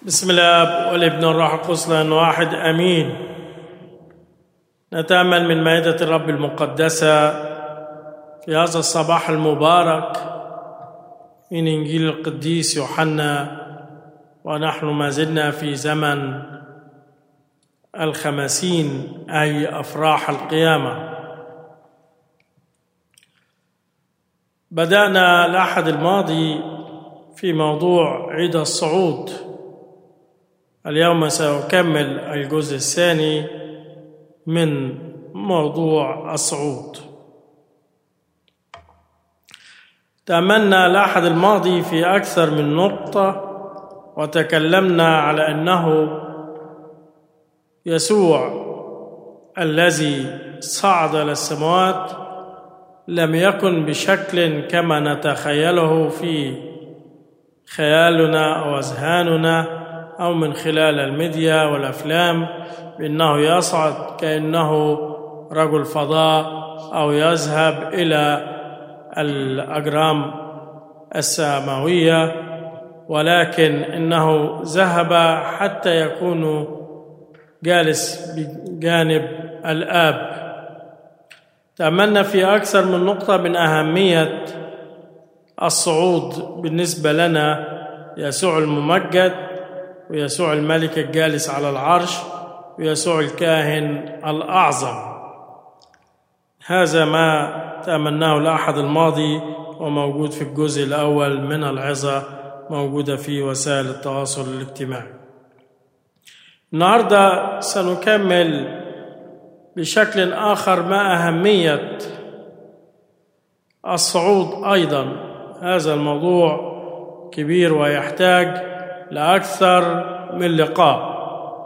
بسم الله والابن والروح القدس الآن واحد آمين. نتأمل من مائدة الرب المقدسة في هذا الصباح المبارك من إنجيل القديس يوحنا، ونحن ما زلنا في زمن الخمسين أي أفراح القيامة. بدأنا الأحد الماضي في موضوع عيد الصعود. اليوم سأكمل الجزء الثاني من موضوع الصعود. تأملنا الأحد الماضي في أكثر من نقطة، وتكلمنا على أنه يسوع الذي صعد إلى السماوات لم يكن بشكل كما نتخيله في خيالنا أو أذهاننا أو من خلال الميديا والأفلام، بأنه يصعد كأنه رجل فضاء أو يذهب إلى الأجرام السماوية، ولكن إنه ذهب حتى يكون جالس بجانب الآب. تأملنا في أكثر من نقطة من أهمية الصعود بالنسبة لنا: يسوع الممجد، ويسوع الملك الجالس على العرش، ويسوع الكاهن الأعظم. هذا ما تأملناه الأحد الماضي، وموجود في الجزء الأول من العظة، موجودة في وسائل التواصل الاجتماعي. النهاردة سنكمل بشكل آخر ما أهمية الصعود أيضا. هذا الموضوع كبير ويحتاج لأكثر من لقاء.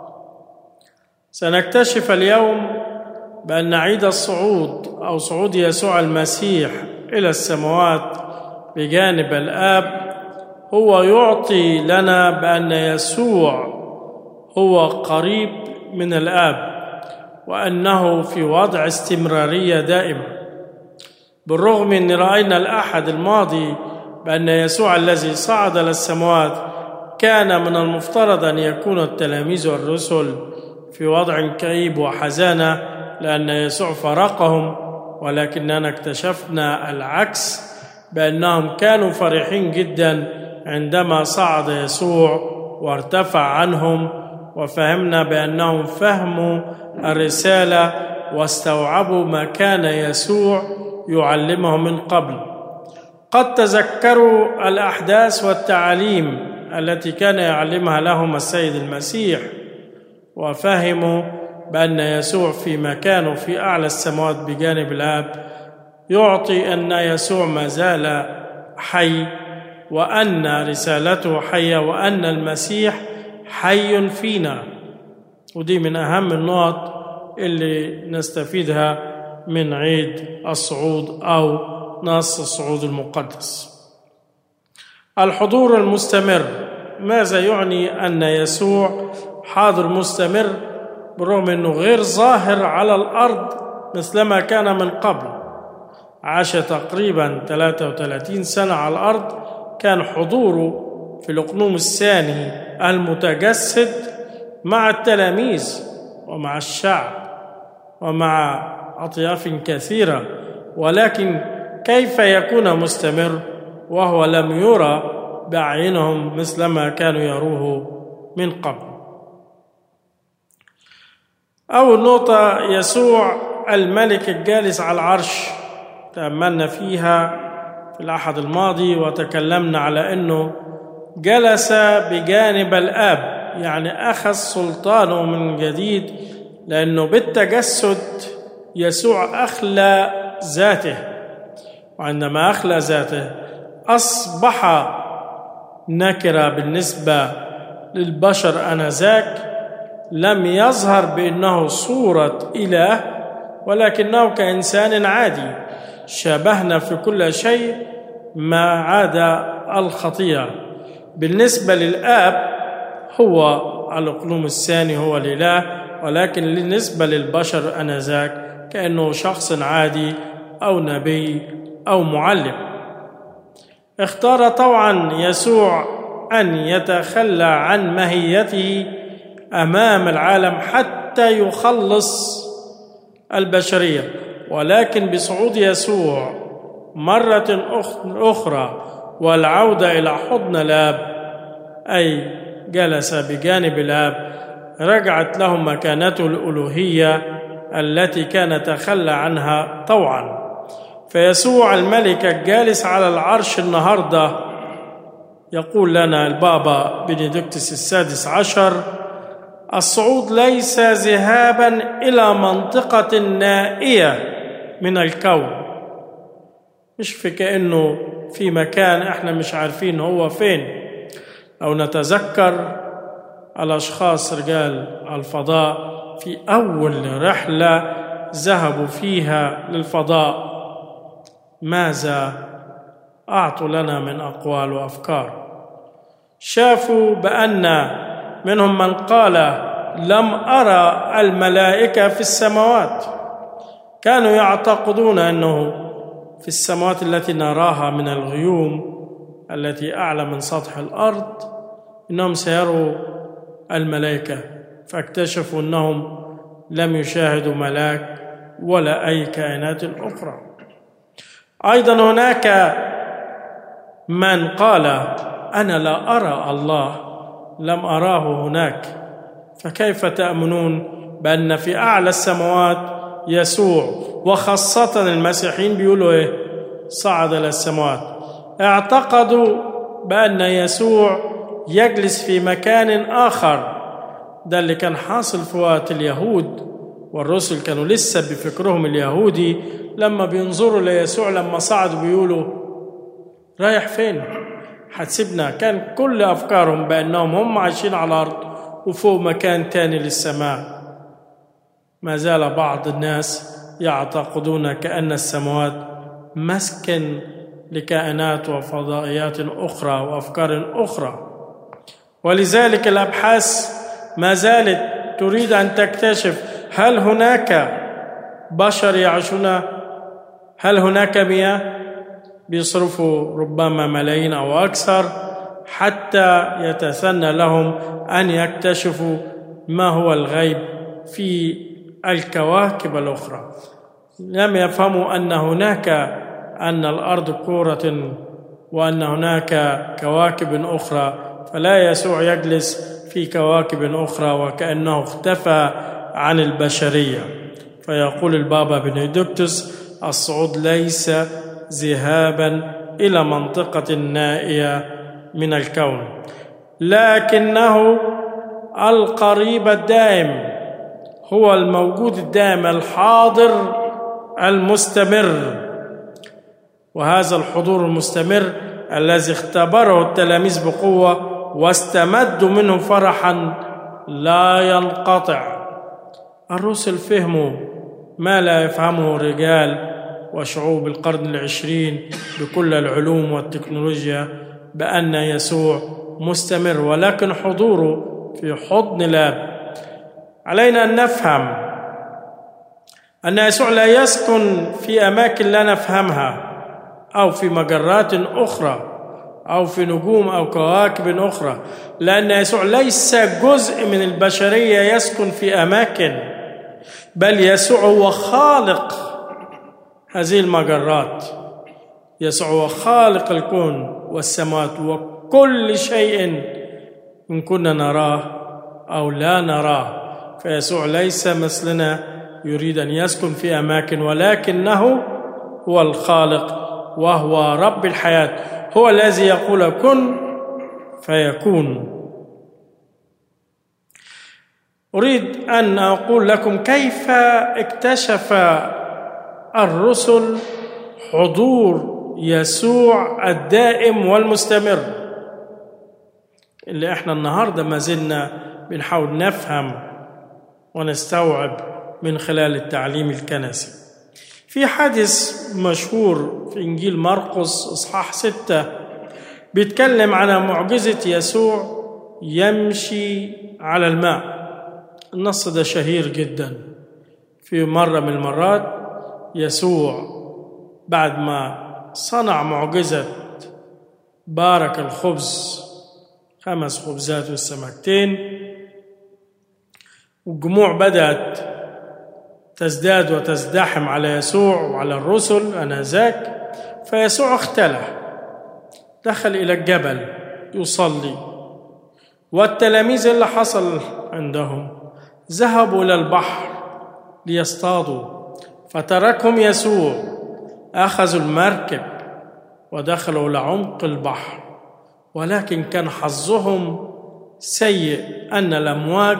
سنكتشف اليوم بأن عيد الصعود أو صعود يسوع المسيح إلى السماوات بجانب الآب هو يعطي لنا بأن يسوع هو قريب من الآب، وأنه في وضع استمرارية دائمة. بالرغم أن رأينا الأحد الماضي بأن يسوع الذي صعد إلى السماوات كان من المفترض أن يكون التلاميذ والرسل في وضع كئيب وحزانة لأن يسوع فارقهم، ولكننا اكتشفنا العكس، بأنهم كانوا فرحين جدا عندما صعد يسوع وارتفع عنهم، وفهمنا بأنهم فهموا الرسالة واستوعبوا ما كان يسوع يعلمهم من قبل. قد تذكروا الأحداث والتعاليم التي كان يعلمها لهم السيد المسيح، وفهموا بأن يسوع في مكانه في أعلى السماوات بجانب الآب يعطي أن يسوع ما زال حي، وأن رسالته حية، وأن المسيح حي فينا. ودي من أهم النقط اللي نستفيدها من عيد الصعود أو نص الصعود المقدس. الحضور المستمر. ماذا يعني أن يسوع حاضر مستمر بالرغم أنه غير ظاهر على الأرض مثلما كان من قبل؟ عاش تقريبا 33 سنة على الأرض. كان حضوره في الأقنوم الثاني المتجسد مع التلاميذ ومع الشعب ومع أطياف كثيرة، ولكن كيف يكون مستمر وهو لم يرى بأعينهم مثلما كانوا يروه من قبل؟ أول نقطة: يسوع الملك الجالس على العرش. تأملنا فيها في الأحد الماضي، وتكلمنا على أنه جلس بجانب الآب، يعني أخذ سلطانه من جديد، لأنه بالتجسد يسوع أخلى ذاته، وعندما أخلى ذاته أصبح نكرة بالنسبة للبشر آنذاك. لم يظهر بأنه صورة إله، ولكنه كإنسان عادي شابهنا في كل شيء ما عدا الخطيئة. بالنسبة للآب هو الأقنوم الثاني، هو الإله، ولكن بالنسبة للبشر آنذاك كأنه شخص عادي أو نبي أو معلم. اختار طبعا يسوع أن يتخلى عن ماهيته أمام العالم حتى يخلص البشرية، ولكن بصعود يسوع مرة أخرى والعودة إلى حضن الآب، أي جلس بجانب الآب، رجعت له مكانته الألوهية التي كان تخلى عنها طوعا. فيسوع الملك الجالس على العرش النهاردة يقول لنا البابا بنديكتوس السادس عشر: الصعود ليس ذهابا إلى منطقة نائية من الكون، مش في كأنه في مكان احنا مش عارفين هو فين. أو نتذكر الأشخاص رجال الفضاء في أول رحلة ذهبوا فيها للفضاء، ماذا أعطوا لنا من أقوال وأفكار؟ شافوا بأن منهم من قال: لم أرى الملائكة في السماوات. كانوا يعتقدون أنه في السماوات التي نراها من الغيوم التي أعلى من سطح الأرض إنهم سيروا الملائكة، فاكتشفوا أنهم لم يشاهدوا ملاك ولا أي كائنات أخرى. أيضا هناك من قال: أنا لا أرى الله، لم أراه هناك. فكيف تأمنون بأن في أعلى السماوات يسوع؟ وخاصة المسيحيين بيقولوا صعد إلى السماوات. اعتقدوا بأن يسوع يجلس في مكان آخر. ده اللي كان حاصل في وقت اليهود، والرسل كانوا لسه بفكرهم اليهودي لما بينظروا ليسوع لما صعد بيقولوا: رايح فين؟ هتسيبنا؟ كان كل أفكارهم بأنهم هم عايشين على الأرض وفوق مكان تاني للسماء. ما زال بعض الناس يعتقدون كأن السماوات مسكن لكائنات وفضائيات أخرى وأفكار أخرى. ولذلك الأبحاث ما زالت تريد أن تكتشف: هل هناك بشر يعيشون؟ هل هناك مياه؟ بيصرفوا ربما ملايين أو أكثر حتى يتسنى لهم أن يكتشفوا ما هو الغيب في الكواكب الأخرى. لم يفهموا أن الأرض كرة وأن هناك كواكب أخرى، فلا يسوع يجلس في كواكب أخرى وكأنه اختفى عن البشرية. فيقول البابا بنديكتوس: الصعود ليس ذهابا إلى منطقة نائية من الكون، لكنه القريب الدائم، هو الموجود الدائم الحاضر المستمر. وهذا الحضور المستمر الذي اختبره التلاميذ بقوة واستمدوا منه فرحا لا ينقطع. الرسل فهموا ما لا يفهمه رجال وشعوب القرن العشرين بكل العلوم والتكنولوجيا، بأن يسوع مستمر ولكن حضوره في حضن الآب. علينا أن نفهم أن يسوع لا يسكن في أماكن لا نفهمها أو في مجرات أخرى أو في نجوم أو كواكب أخرى، لأن يسوع ليس جزء من البشرية يسكن في أماكن، بل يسوع هو خالق هذه المجرات. يسوع هو خالق الكون والسماوات وكل شيء إن كنا نراه أو لا نراه. فيسوع ليس مثلنا يريد أن يسكن في أماكن، ولكنه هو الخالق وهو رب الحياة، هو الذي يقول كن فيكون. أريد أن أقول لكم كيف اكتشف الرسل حضور يسوع الدائم والمستمر، اللي احنا النهاردة ما زلنا بنحاول نفهم ونستوعب من خلال التعليم الكنسي. في حديث مشهور في إنجيل مرقس إصحاح 6 بيتكلم عن معجزة يسوع يمشي على الماء. النص ده شهير جدا. في مرة من المرات يسوع بعد ما صنع معجزة بارك الخبز 5 خبزات والسمكتين. والجموع بدأت تزداد وتزدحم على يسوع وعلى الرسل آنذاك، فيسوع اختلى، دخل إلى الجبل يصلي. والتلاميذ اللي حصل عندهم ذهبوا إلى البحر ليصطادوا، فتركهم يسوع، أخذوا المركب ودخلوا لعمق البحر. ولكن كان حظهم سيء أن الأمواج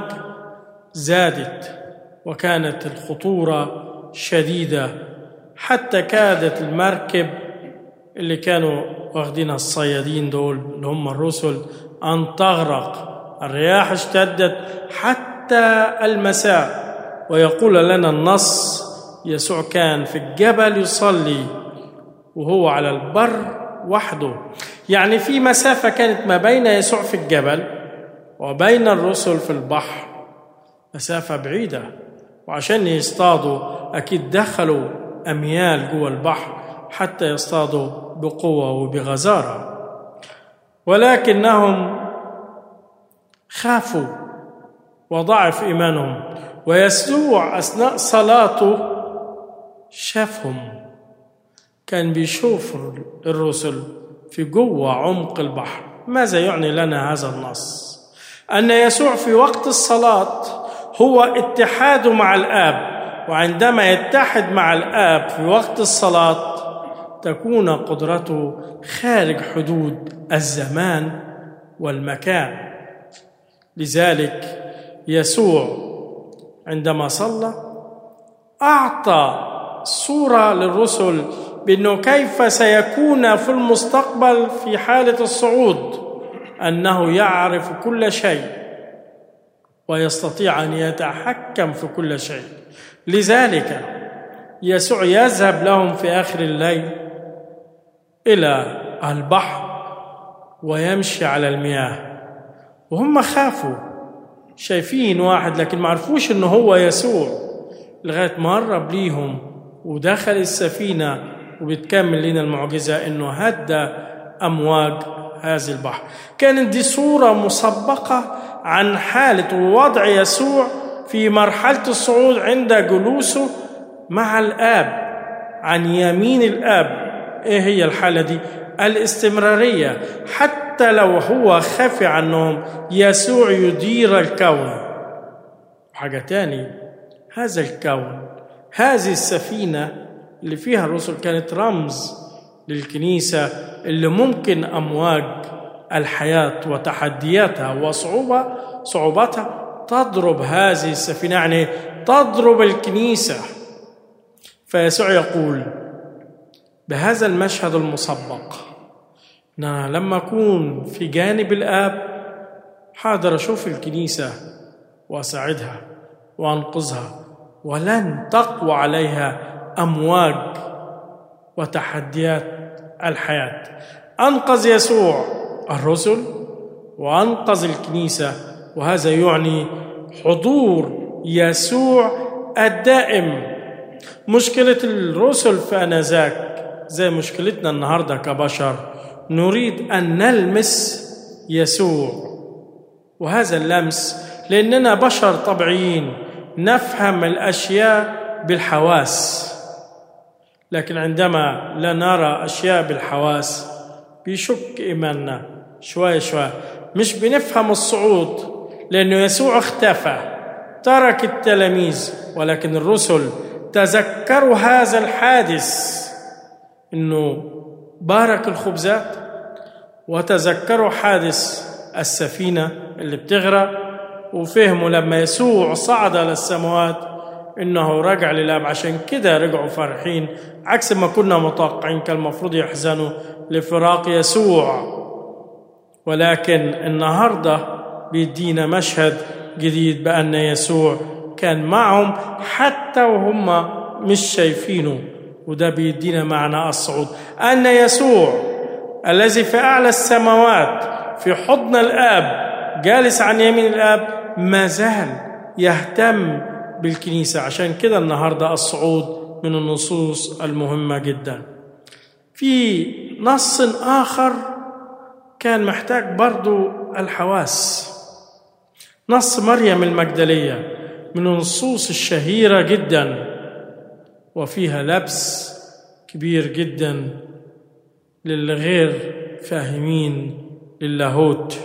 زادت وكانت الخطورة شديدة، حتى كادت المركب اللي كانوا واخدينها الصيادين دول اللي هم الرسل أن تغرق. الرياح اشتدت حتى المساء. ويقول لنا النص يسوع كان في الجبل يصلي وهو على البر وحده. يعني في مسافة كانت ما بين يسوع في الجبل وبين الرسل في البحر، مسافة بعيدة. وعشان يصطادوا أكيد دخلوا أميال جوه البحر حتى يصطادوا بقوة وبغزارة، ولكنهم خافوا وضعف إيمانهم. ويسوع أثناء صلاته شافهم، كان بيشوف الرسل في جوه عمق البحر. ماذا يعني لنا هذا النص؟ أن يسوع في وقت الصلاة هو اتحاده مع الآب، وعندما يتحد مع الآب في وقت الصلاة تكون قدرته خارج حدود الزمان والمكان. لذلك يسوع عندما صلى أعطى صورة للرسل بأنه كيف سيكون في المستقبل في حالة الصعود، أنه يعرف كل شيء ويستطيع أن يتحكم في كل شيء. لذلك يسوع يذهب لهم في آخر الليل إلى البحر ويمشي على المياه، وهم خافوا شايفين واحد لكن ما عرفوش إنه هو يسوع، لغاية ما قرب ليهم ودخل السفينة. وبتكمل لنا المعجزة إنه هدى أمواج هذا البحر. كانت دي صورة مسبقة عن حالة ووضع يسوع في مرحلة الصعود عند جلوسه مع الآب عن يمين الآب. إيه هي الحالة دي؟ الاستمرارية. حتى لو هو خفي عنهم يسوع يدير الكون. حاجة تاني، هذا الكون، هذه السفينة اللي فيها الرسل كانت رمز للكنيسة اللي ممكن أمواج الحياة وتحدياتها وصعوباتها تضرب هذه السفينة، يعني تضرب الكنيسة. فيسوع يقول بهذا المشهد المسبق إن أنا لما أكون في جانب الآب حاضر أشوف الكنيسة وأساعدها وأنقذها، ولن تقوى عليها أمواج وتحديات الحياة. أنقذ يسوع الرسل وأنقذ الكنيسة، وهذا يعني حضور يسوع الدائم. مشكلة الرسل في آنذاك زي مشكلتنا النهاردة كبشر، نريد أن نلمس يسوع، وهذا اللمس لأننا بشر طبيعيين نفهم الأشياء بالحواس، لكن عندما لا نرى أشياء بالحواس بيشك إيماننا شوية شوية. مش بنفهم الصعود لأنه يسوع اختفى، ترك التلاميذ، ولكن الرسل تذكروا هذا الحادث إنه بارك الخبزات، وتذكروا حادث السفينة اللي بتغرق، وفهموا لما يسوع صعد إلى السماوات إنه رجع للآب. عشان كده رجعوا فرحين، عكس ما كنا متوقعين كان المفروض يحزنوا لفراق يسوع. ولكن النهاردة بيدينا مشهد جديد بأن يسوع كان معهم حتى وهم مش شايفينه، وده بيدينا معنى الصعود، أن يسوع الذي في أعلى السماوات في حضن الآب جالس عن يمين الآب ما زال يهتم بالكنيسة. عشان كده النهاردة الصعود من النصوص المهمة جدا. في نص آخر كان محتاج برضو الحواس. نص مريم المجدلية من النصوص الشهيرة جدا وفيها لبس كبير جدا للغير فاهمين للاهوت.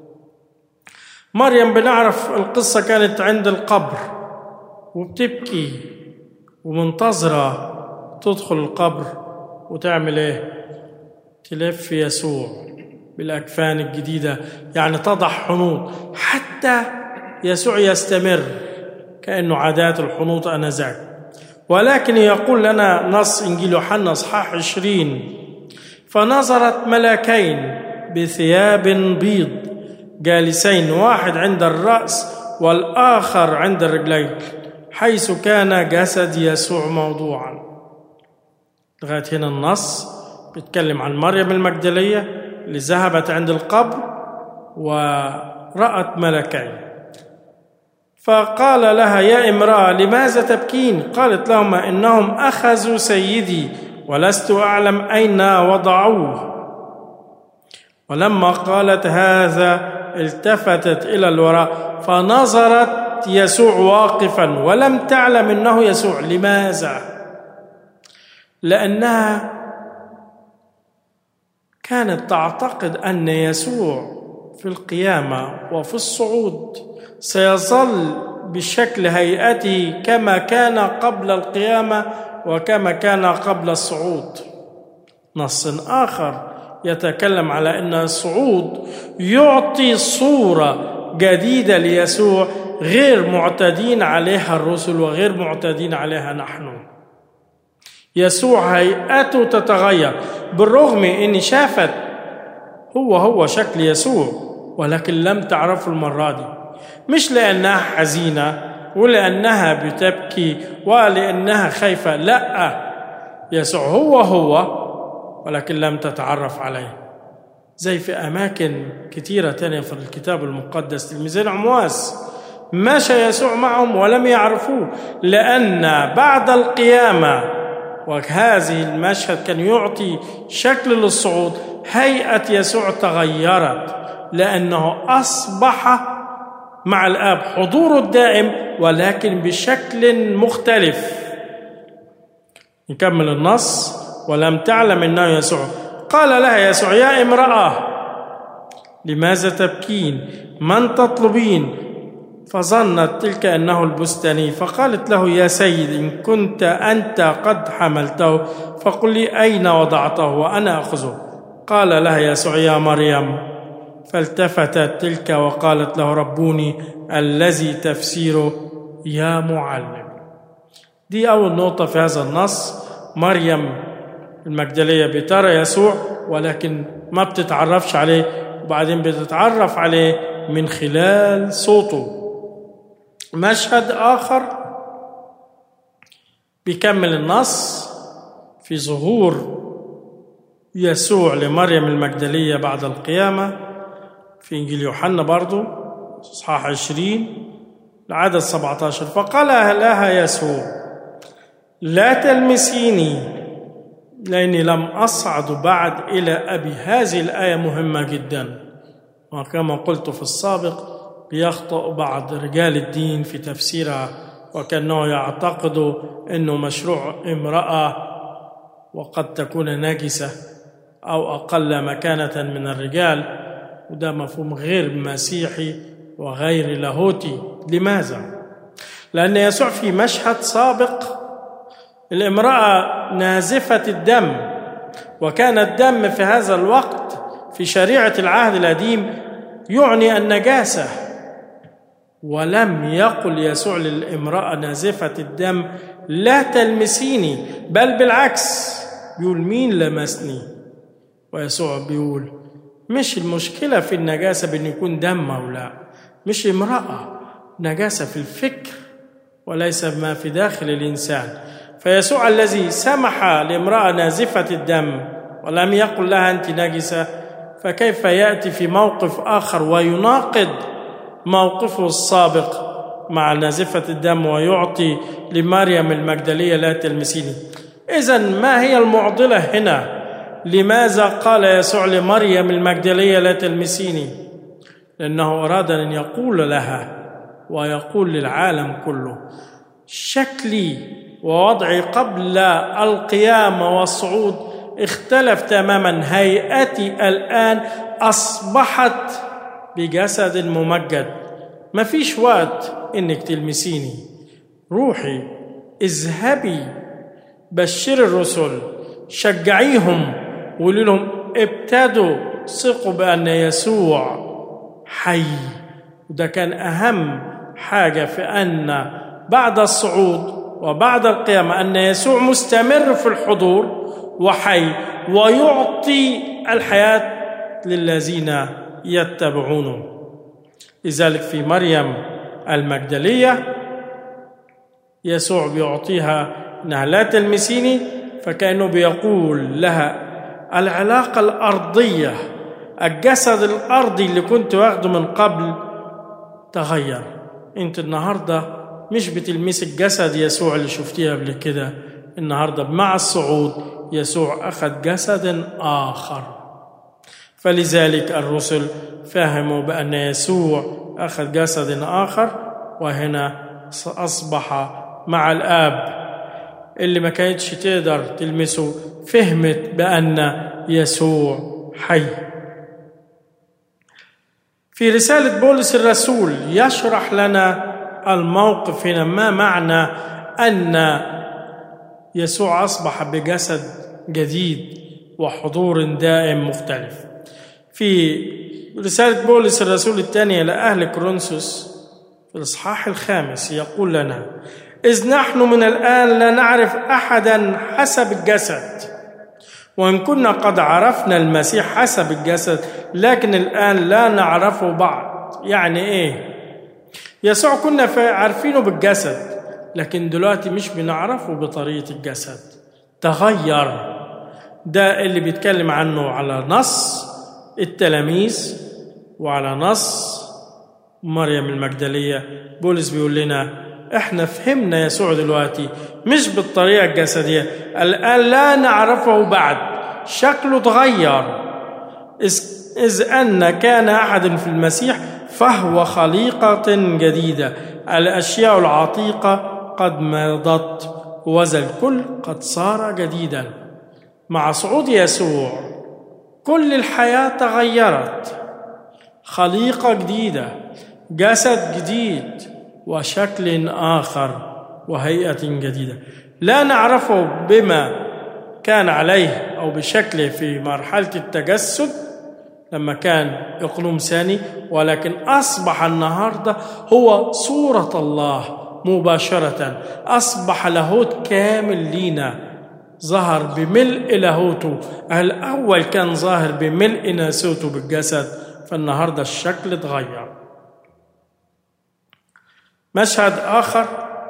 مريم بنعرف القصة كانت عند القبر وبتبكي ومنتظرة تدخل القبر وتعمل ايه؟ تلف يسوع بالأكفان الجديدة، يعني تضع حنوط حتى يسوع يستمر كأنه عادات الحنوط آنذاك. ولكن يقول لنا نص إنجيل يوحنا اصحاح 20: فنظرت ملاكين بثياب بيض جالسين، واحد عند الرأس والآخر عند الرجلين، حيث كان جسد يسوع موضوعا. لغاية هنا النص بيتكلم عن مريم المجدلية اللي ذهبت عند القبر ورأت ملكين، فقال لها: يا امرأة لماذا تبكين؟ قالت لهما: إنهم أخذوا سيدي ولست أعلم أين وضعوه. ولما قالت هذا التفتت إلى الوراء فنظرت يسوع واقفا ولم تعلم إنه يسوع. لماذا؟ لأنها كانت تعتقد أن يسوع في القيامة وفي الصعود سيظل بشكل هيئته كما كان قبل القيامة وكما كان قبل الصعود. نص آخر يتكلم على أن الصعود يعطي صورة جديدة ليسوع غير معتادين عليها الرسل وغير معتادين عليها نحن. يسوع هيئته تتغير، بالرغم أن شافت هو شكل يسوع، ولكن لم تعرفه المرة دي، مش لأنها حزينة ولأنها بتبكي ولأنها خايفة، لا، يسوع هو ولكن لم تتعرف عليه. زي في أماكن كتيرة تانية في الكتاب المقدس، تلميذين عمواس مشى يسوع معهم ولم يعرفوه، لأن بعد القيامة وهذه المشهد كان يعطي شكل للصعود، هيئة يسوع تغيرت لأنه أصبح مع الآب حضوره الدائم ولكن بشكل مختلف. نكمل النص: ولم تعلم أنه يسوع. قال لها يسوع: يا امرأة لماذا تبكين؟ من تطلبين؟ فظنت تلك أنه البستاني، فقالت له: يا سيد، إن كنت أنت قد حملته فقل لي أين وضعته وأنا أخذه. قال لها يسوع: يا مريم. فالتفتت تلك وقالت له: ربوني، الذي تفسيره يا معلم. دي أول نقطة في هذا النص. مريم المجدلية بترى يسوع ولكن ما بتتعرفش عليه، وبعدين بتتعرف عليه من خلال صوته. مشهد آخر بيكمل النص في ظهور يسوع لمريم المجدلية بعد القيامة في إنجيل يوحنا برضو اصحاح 20 العدد 17: فقال لها يسوع: لا تلمسيني لأني لم أصعد بعد إلى أبي. هذه الآية مهمة جدا، وكما قلت في السابق بيخطئ بعض رجال الدين في تفسيرها، وكأنه يعتقد أنه مشروع امرأة وقد تكون نجسة أو أقل مكانة من الرجال، وده مفهوم غير مسيحي وغير لاهوتي. لماذا؟ لأن يسوع في مشهد سابق الامرأة نازفة الدم، وكان الدم في هذا الوقت في شريعة العهد القديم يعني النجاسة، ولم يقل يسوع للامرأة نازفة الدم: لا تلمسيني، بل بالعكس بيقول: مين لمسني؟ ويسوع بيقول: مش المشكلة في النجاسة بأن يكون دم أو لا، مش امرأة، نجاسة في الفكر وليس ما في داخل الإنسان. فيسوع الذي سمح لامرأة نازفة الدم ولم يقل لها أنت نجسة، فكيف يأتي في موقف آخر ويناقض موقفه السابق مع نازفة الدم ويعطي لمريم المجدلية لا تلمسيني؟ إذن ما هي المعضلة هنا؟ لماذا قال يسوع لمريم المجدلية لا تلمسيني؟ لأنه أراد أن يقول لها ويقول للعالم كله: شكلي ووضعي قبل القيامة والصعود اختلف تماما، هيئتي الآن أصبحت بجسد ممجد، ما فيش وقت إنك تلمسيني. روحي اذهبي بشر الرسل، شجعيهم وقولي لهم ابتدوا ثقوا بأن يسوع حي. وده كان أهم حاجة في أن بعد الصعود وبعد القيامة أن يسوع مستمر في الحضور وحي ويعطي الحياة للذين يتبعونه. لذلك في مريم المجدلية يسوع بيعطيها أنها لا تلمسيني، فكأنه بيقول لها العلاقة الأرضية، الجسد الأرضي اللي كنت واخده من قبل تغير. انت النهاردة مش بتلمس الجسد يسوع اللي شفتيه قبل كده، النهاردة مع الصعود يسوع أخذ جسد آخر. فلذلك الرسل فهموا بأن يسوع أخذ جسد آخر، وهنا أصبح مع الآب. اللي ما كانتش تقدر تلمسه فهمت بأن يسوع حي. في رسالة بولس الرسول يشرح لنا الموقف هنا، ما معنى أن يسوع أصبح بجسد جديد وحضور دائم مختلف. في رسالة بولس الرسول الثانية لأهل كورنثوس في الإصحاح 5 يقول لنا: إذ نحن من الآن لا نعرف أحدا حسب الجسد، وإن كنا قد عرفنا المسيح حسب الجسد لكن الآن لا نعرفه بعض. يعني إيه؟ يسوع كنا عارفينه بالجسد، لكن دلوقتي مش بنعرفه بطريقة الجسد، تغير. ده اللي بيتكلم عنه على نص التلاميذ وعلى نص مريم المجدلية. بولس بيقول لنا احنا فهمنا يسوع دلوقتي مش بالطريقة الجسدية، الآن لا نعرفه بعد، شكله تغير. إذ أن كان أحد في المسيح فهو خليقة جديدة، الأشياء العتيقة قد مضت وذا الكل قد صار جديدا. مع صعود يسوع كل الحياة تغيرت، خليقة جديدة، جسد جديد وشكل آخر وهيئة جديدة لا نعرفه بما كان عليه أو بشكله في مرحلة التجسد لما كان إقلوم ثاني، ولكن أصبح النهاردة هو صورة الله مباشرة، أصبح لاهوت كامل لينا، ظهر بملء لاهوته. الأول كان ظاهر بملء ناسوته بالجسد، فالنهاردة الشكل اتغير. مشهد آخر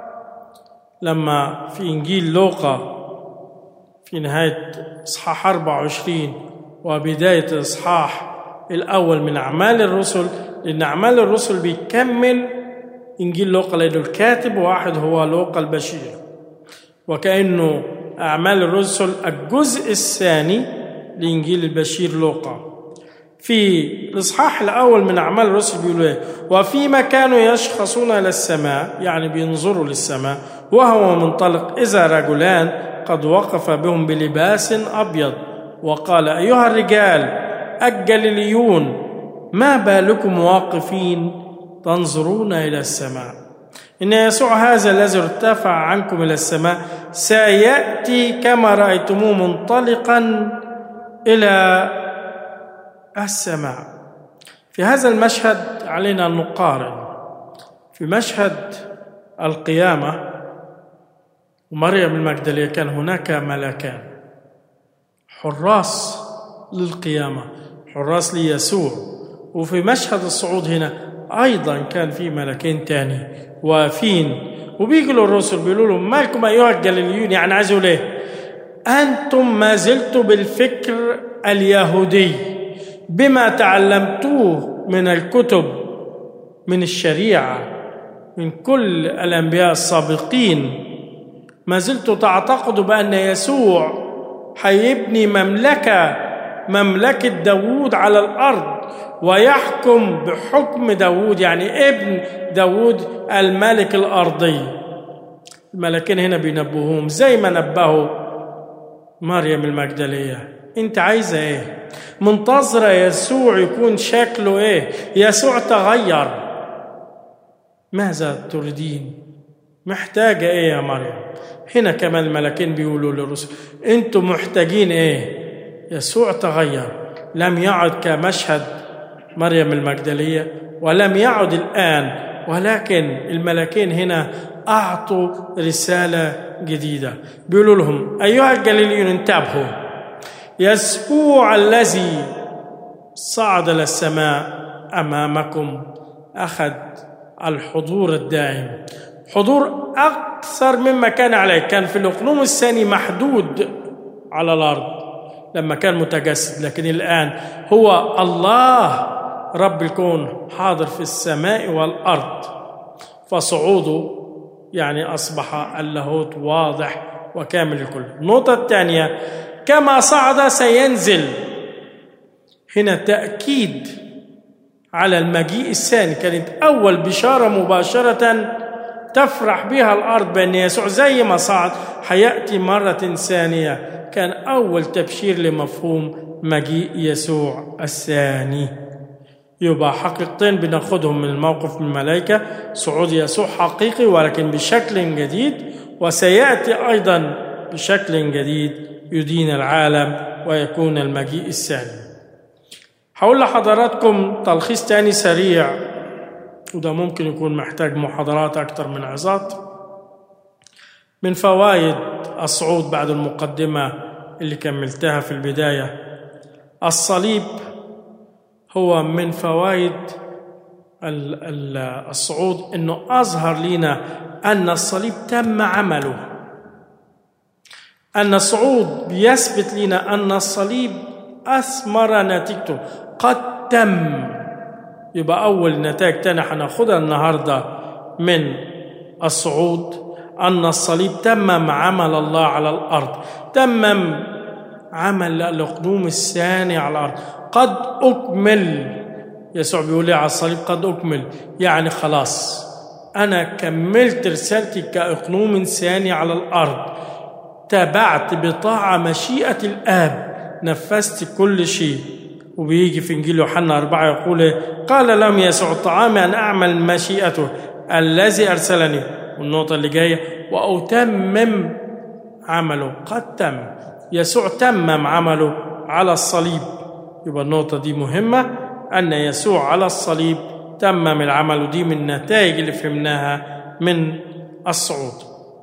لما في إنجيل لوقا في نهاية إصحاح 24 وبداية الإصحاح الأول من أعمال الرسل، لأن أعمال الرسل بيكمل إنجيل لوقا، لأنه الكاتب واحد هو لوقا البشير، وكأنه أعمال الرسل الجزء الثاني لإنجيل البشير لوقا. في الإصحاح الأول من أعمال الرسل بيقولوا إيه؟ وفيما كانوا يشخصون إلى السماء، يعني بينظروا للسماء، وهو منطلق إذا رجلان قد وقف بهم بلباس أبيض وقال: أيها الرجال الجليليون، ما بالكم واقفين تنظرون إلى السماء؟ إن يسوع هذا الذي ارتفع عنكم إلى السماء سيأتي كما رأيتموه منطلقا إلى السماء. في هذا المشهد علينا أن نقارن في مشهد القيامة ومريم المجدلية. كان هناك ملكان حراس للقيامة، حراس ليسوع. وفي مشهد الصعود هنا أيضا كان في ملكين تاني واقفين، وبيجوا الرسل بيقولوا لهم: مالكم أيها الجليليون؟ يعني عايزوا ليه؟ أنتم ما زلتوا بالفكر اليهودي بما تعلمتوه من الكتب، من الشريعة، من كل الأنبياء السابقين. ما زلتوا تعتقدوا بأن يسوع هيبني مملكة داوود على الأرض، ويحكم بحكم داود، يعني ابن داود الملك الأرضي. الملكين هنا بينبهوهم زي ما نبهوا مريم المجدلية. انت عايزة ايه؟ منتظرة يسوع يكون شكله ايه؟ يسوع تغير، ماذا تريدين؟ محتاجة ايه يا مريم؟ هنا كمان الملكين بيقولوا للرسل انتوا محتاجين ايه؟ يسوع تغير، لم يعد كمشهد مريم المجدلية ولم يعد الآن، ولكن الملكين هنا أعطوا رسالة جديدة. بيقولوا لهم أيها الجليليون انتبهوا، يسوع الذي صعد للسماء أمامكم أخذ الحضور الدائم، حضور أكثر مما كان عليه. كان في الأقنوم الثاني محدود على الأرض لما كان متجسد، لكن الآن هو الله رب الكون حاضر في السماء والأرض، فصعوده يعني أصبح اللاهوت واضح وكامل الكل. النقطة الثانية، كما صعد سينزل. هنا تأكيد على المجيء الثاني. كانت أول بشارة مباشرة تفرح بها الأرض بأن يسوع زي ما صعد حيأتي مرة ثانية. كان أول تبشير لمفهوم مجيء يسوع الثاني. يبقى حقيقتين بناخدهم من الموقف من الملائكة: صعود يسوع حقيقي ولكن بشكل جديد، وسيأتي أيضا بشكل جديد يدين العالم ويكون المجيء الثاني. هقول لحضراتكم تلخيص تاني سريع، وده ممكن يكون محتاج محاضرات أكتر من عظات، من فوائد الصعود بعد المقدمة اللي كملتها في البداية. الصليب هو من فوائد الصعود أنه أظهر لنا أن الصليب تم عمله، أن الصعود بيثبت لنا أن الصليب أثمر نتيجته، قد تم. يبقى أول نتائج تاني هناخدها النهاردة من الصعود أن الصليب تمم عمل الله على الأرض، تمم عمل الأقنوم الثاني على الأرض، قد أكمل. يسوع بيقول لي على الصليب قد أكمل، يعني خلاص أنا كملت رسالتي كأقنوم ثاني على الأرض، تابعت بطاعة مشيئة الآب، نفذت كل شيء. وبيجي في إنجيل يوحنا 4 يقول قال لهم يسوع طعامي أن أعمل مشيئته الذي أرسلني. والنقطة اللي جاية وأتمم عمله، قد تم. يسوع تمم عمله على الصليب. يبقى النقطة دي مهمة، أن يسوع على الصليب تمم العمل، ودي من النتائج اللي فهمناها من الصعود.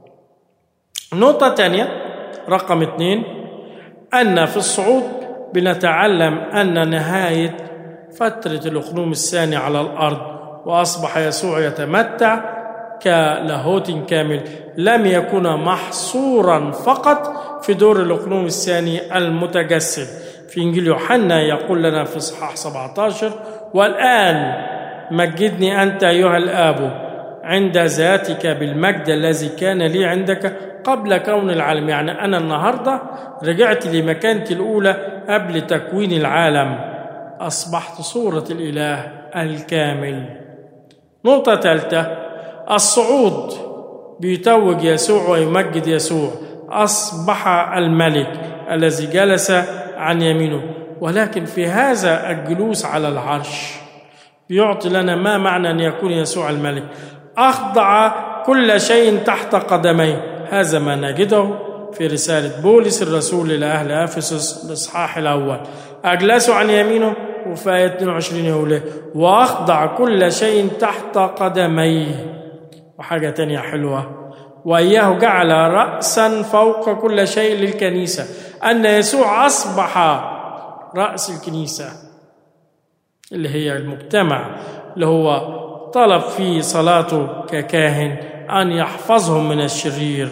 النقطة الثانية رقم 2، أن في الصعود بنتعلم أن نهاية فترة الأقنوم الثاني على الأرض، وأصبح يسوع يتمتع كلاهوت كامل، لم يكن محصورا فقط في دور الأقنوم الثاني المتجسد. في إنجيل يوحنا يقول لنا في إصحاح 17 والآن مجدني أنت أيها الآب عند ذاتك بالمجد الذي كان لي عندك قبل كون العالم. يعني أنا النهاردة رجعت لمكانتي الأولى قبل تكوين العالم، أصبحت صورة الإله الكامل. نقطة ثالثة، الصعود بيتوج يسوع ويمجد يسوع، أصبح الملك الذي جلس عن يمينه. ولكن في هذا الجلوس على العرش بيعطي لنا ما معنى أن يكون يسوع الملك. أخضع كل شيء تحت قدميه، هذا ما نجده في رسالة بولس الرسول إلى أهل أفسس الإصحاح الأول. أجلسوا عن يمينه، وفي آية 22 يقول وأخضع كل شيء تحت قدميه. وحاجة تانية حلوة، وإياه جعل رأسا فوق كل شيء للكنيسة، أن يسوع أصبح رأس الكنيسة اللي هي المجتمع اللي هو طلب في صلاته ككاهن أن يحفظهم من الشرير.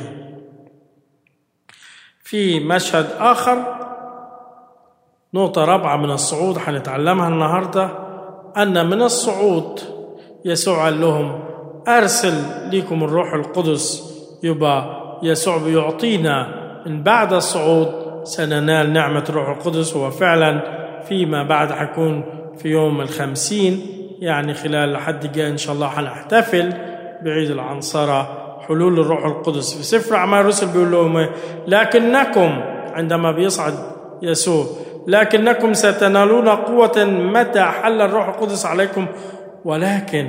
في مشهد آخر، نقطة رابعة من الصعود هنتعلمها النهاردة، أن من الصعود يسوع قال لهم أرسل لكم الروح القدس. يبقى يسوع بيعطينا من بعد الصعود سننال نعمة الروح القدس، وفعلا فيما بعد هيكون في يوم 50، يعني خلال الحد جاي إن شاء الله هنحتفل بعيد العنصرة، حلول الروح القدس. في سفر أعمال الرسل بيقول لهم لكنكم، عندما بيصعد يسوع، لكنكم ستنالون قوة متى حل الروح القدس عليكم. ولكن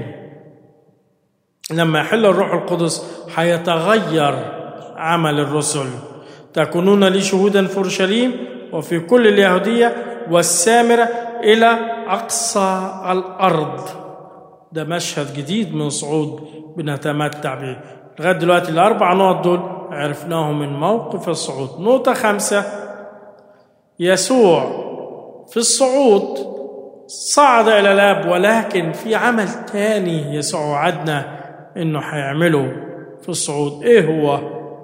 لما يحل الروح القدس هيتغير عمل الرسل. تكونون لي شهودا في أورشليم وفي كل اليهودية والسامرة إلى أقصى الأرض. ده مشهد جديد من صعود بنتمتع به. لغاية دلوقتي الأربع نقط دول عرفناهم من موقف الصعود. نقطة 5، يسوع في الصعود صعد إلى الآب، ولكن في عمل تاني يسوع وعدنا إنه هيعمله في الصعود. إيه هو؟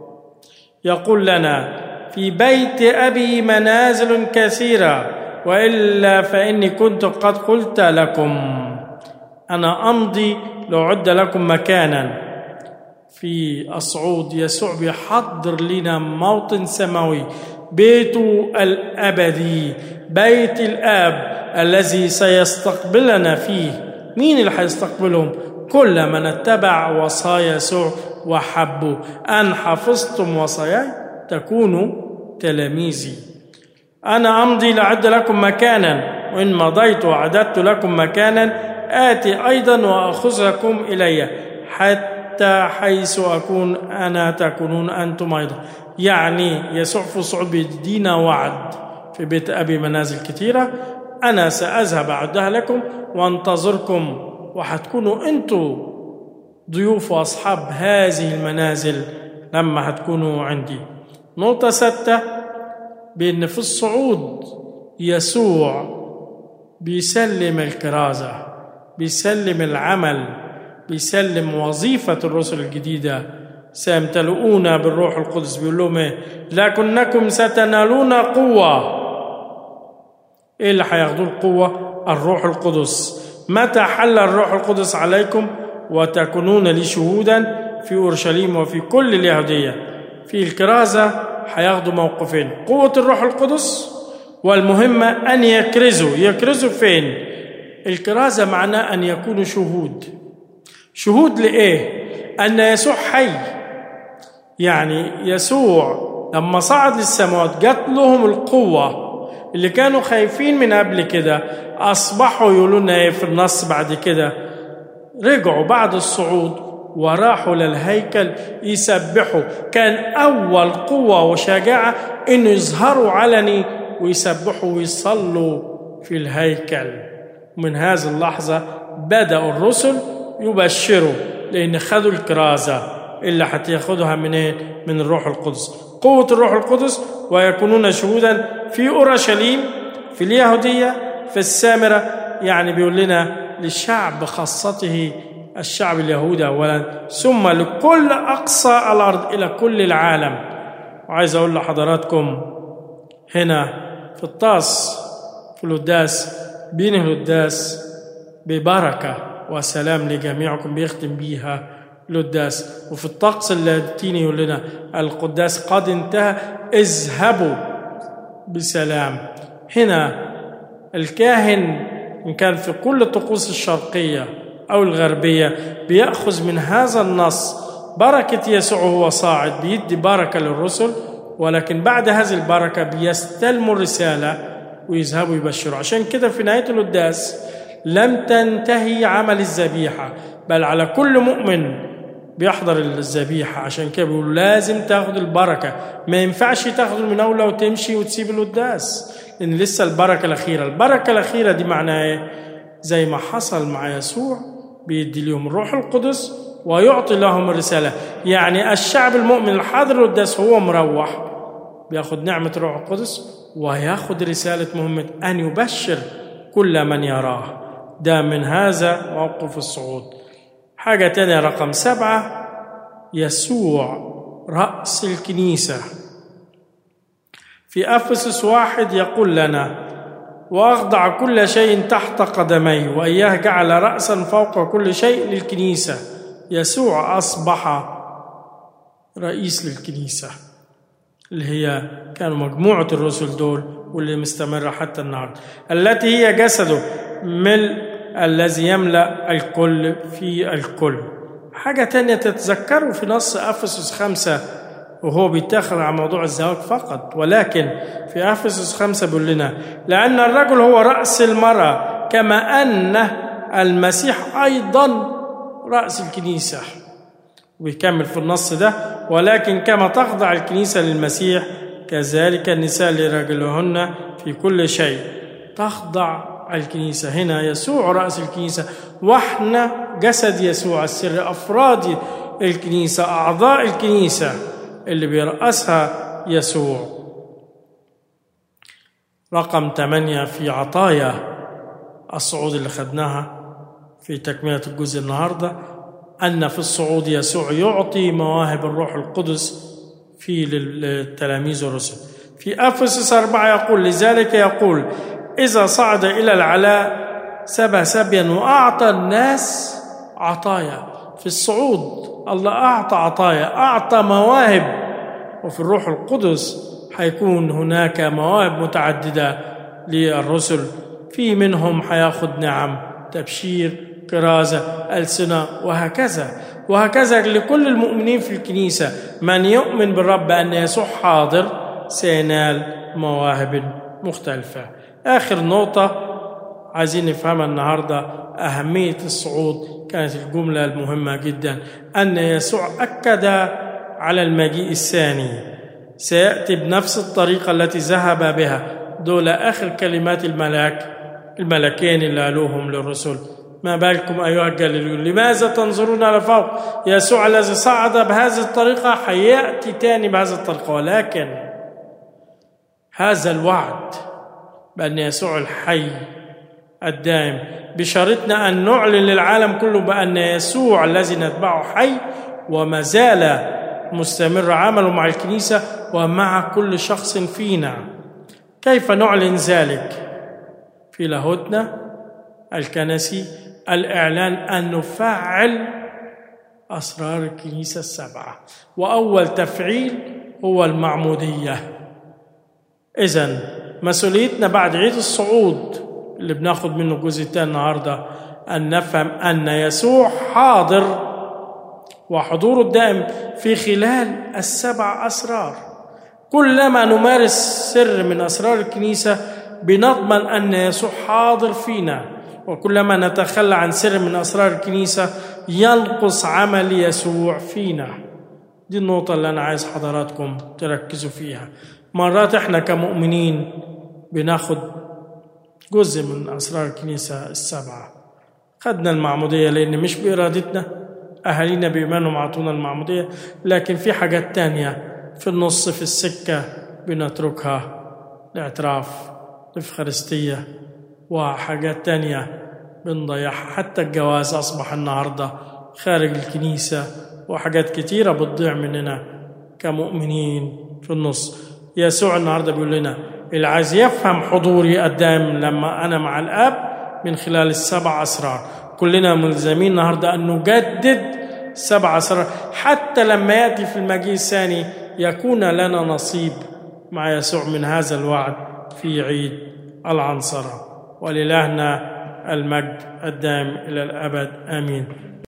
يقول لنا في بيت أبي منازل كثيرة، وإلا فإني كنت قد قلت لكم أنا أمضي لأعد لكم مكانا. في الصعود يسوع بيحضر لنا موطن سماوي، بيته الأبدي، بيت الآب الذي سيستقبلنا فيه. مين اللي هيستقبلهم؟ كل من اتبع وصايا يسوع وحبوا. أن حفظتم وصاياي تكونوا تلاميذي. أنا أمضي لأعد لكم مكانا، وإن مضيت وأعددت لكم مكانا آتي أيضا وأخذكم إلي، حتى حيث أكون أنا تكونون أنتم أيضا. يعني يسوع في الصعود بيدينا وعد في بيت أبي منازل كثيرة، أنا سأذهب أعدها لكم وانتظركم، وحتكونوا أنتم ضيوف وأصحاب هذه المنازل لما هتكونوا عندي. نقطة 6، بأن في الصعود يسوع بيسلم الكرازة، بيسلم العمل، بيسلم وظيفة الرسل الجديدة. سيمتلؤون بالروح القدس. بيقول لهم لكنكم ستنالون قوة. إيه اللي هياخدوه القوة؟ الروح القدس. متى حل الروح القدس عليكم؟ وتكونون لي شهودا في أورشليم وفي كل اليهودية. في الكرازة هياخدوا موقفين: قوة الروح القدس، والمهمة أن يكرزوا. يكرزوا فين؟ الكرازة معناه أن يكونوا شهود. شهود لإيه؟ أن يسوع حي. يعني يسوع لما صعد للسماوات جات لهم القوة اللي كانوا خايفين من قبل كده، أصبحوا يقولون إيه في النص بعد كده؟ رجعوا بعد الصعود وراحوا للهيكل يسبحوا. كان أول قوة وشجاعة إنه يظهروا علني ويسبحوا ويصلوا في الهيكل. من هذه اللحظة بدأوا الرسل يبشروا، لأن خدوا الكرازة اللي هتاخدها منين؟ من الروح القدس. قوة الروح القدس. ويكونون شهودا في أورشليم، في اليهودية، في السامرة. يعني بيقول لنا للشعب خاصته، الشعب اليهودي أولا، ثم لكل أقصى الأرض، إلى كل العالم. وعايز أقول لحضراتكم هنا في الطاس في القداس بينه القداس ببركة وسلام لجميعكم، بيختم بيها القداس. وفي الطقس اللاتيني يقول لنا القداس قد انتهى، اذهبوا بسلام. هنا الكاهن إن كان في كل الطقوس الشرقية أو الغربية بيأخذ من هذا النص بركة يسوع وهو صاعد، بيدي بركة للرسل، ولكن بعد هذه البركة بيستلموا الرسالة ويذهبوا يبشروا. عشان كده في نهاية القداس لم تنتهي عمل الذبيحة، بل على كل مؤمن بيحضر الذبيحة. عشان كده بيقول لازم تاخد البركة، ما ينفعش تاخد المناولة وتمشي وتسيب القداس، لأن لسه البركة الأخيرة. البركة الأخيرة دي معناها إيه؟ زي ما حصل مع يسوع، بيدي لهم الروح القدس ويعطي لهم الرسالة. يعني الشعب المؤمن الحاضر القداس هو مروح بياخد نعمة الروح القدس وياخد رسالة مهمة أن يبشر كل من يراه. ده من هذا موقف الصعود. حاجة تانية رقم 7، يسوع رأس الكنيسة. في أفسس 1 يقول لنا وأخضع كل شيء تحت قدمي، وإياه جعل رأسا فوق كل شيء للكنيسة. يسوع أصبح رئيس للكنيسة، اللي هي كانوا مجموعة الرسل دول واللي مستمرة حتى النهاردة، التي هي جسده، ملء الذي يملأ الكل في الكل. حاجة تانية تتذكروا في نص أفسس 5 وهو بيتاخر عن موضوع الزواج فقط، ولكن في أفسس 5 بيقول لنا لأن الرجل هو رأس المرأة كما أن المسيح أيضا رأس الكنيسة. ويكمل في النص ده ولكن كما تخضع الكنيسة للمسيح كذلك النساء لرجلهن في كل شيء. تخضع الكنيسة، هنا يسوع رأس الكنيسة واحنا جسد يسوع السر، أفراد الكنيسة، أعضاء الكنيسة اللي بيرأسها يسوع. رقم 8 في عطايا الصعود اللي خدناها في تكملة الجزء النهاردة، أن في الصعود يسوع يعطي مواهب الروح القدس في للتلاميذ والرسل. في أفسس 4 يقول لذلك يقول إذا صعد إلى العلاء سبى سبيا وأعطى الناس عطايا. في الصعود الله أعطى عطايا، أعطى مواهب، وفي الروح القدس حيكون هناك مواهب متعددة للرسل، في منهم حياخد نعم تبشير، كرازة، ألسنة، وهكذا لكل المؤمنين في الكنيسة. من يؤمن بالرب أن يسوع حاضر سينال مواهب مختلفة. آخر نقطة عايزين نفهمها النهاردة أهمية الصعود، كانت الجملة المهمة جدا أن يسوع أكد على المجيء الثاني سيأتي بنفس الطريقة التي ذهب بها. دول آخر كلمات الملكين اللي قالوهم للرسل. ما بالكم أيها الجليلون لماذا تنظرون على فوق؟ يسوع الذي صعد بهذه الطريقة حيأتي تاني بهذه الطريقة، ولكن هذا الوعد بأن يسوع الحي الدائم بشرطنا أن نعلن للعالم كله بأن يسوع الذي نتبعه حي وما زال مستمر عمله مع الكنيسة ومع كل شخص فينا. كيف نعلن ذلك؟ في لاهوتنا الكنسي الإعلان أن نفعل أسرار الكنيسة السبعة، وأول تفعيل هو المعمودية. إذن مسؤوليتنا بعد عيد الصعود اللي بناخد منه الجزء الثاني النهاردة أن نفهم أن يسوع حاضر وحضوره الدائم في خلال السبع أسرار. كلما نمارس سر من أسرار الكنيسة بنضمن أن يسوع حاضر فينا، وكلما نتخلى عن سر من أسرار الكنيسة ينقص عمل يسوع فينا. دي النقطة اللي أنا عايز حضراتكم تركزوا فيها. مرات إحنا كمؤمنين بناخد جزء من أسرار الكنيسة السبعة. خدنا المعمودية لأن مش بإرادتنا، أهالينا بإيمانهم عطونا المعمودية، لكن في حاجات تانية في النص في السكة بنتركها، الاعتراف، الإفخارستية، وحاجات تانية بنضيعها. حتى الجواز أصبح النهاردة خارج الكنيسة، وحاجات كتيرة بتضيع مننا كمؤمنين في النص. يسوع النهاردة بيقول لنا اللي عايز يفهم حضوري الدائم لما أنا مع الآب من خلال السبع أسرار. كلنا ملزمين النهاردة أن نجدد 7 أسرار حتى لما يأتي في المجيء الثاني يكون لنا نصيب مع يسوع من هذا الوعد في عيد العنصرة. ولإلهنا المجد الدائم إلى الأبد، آمين.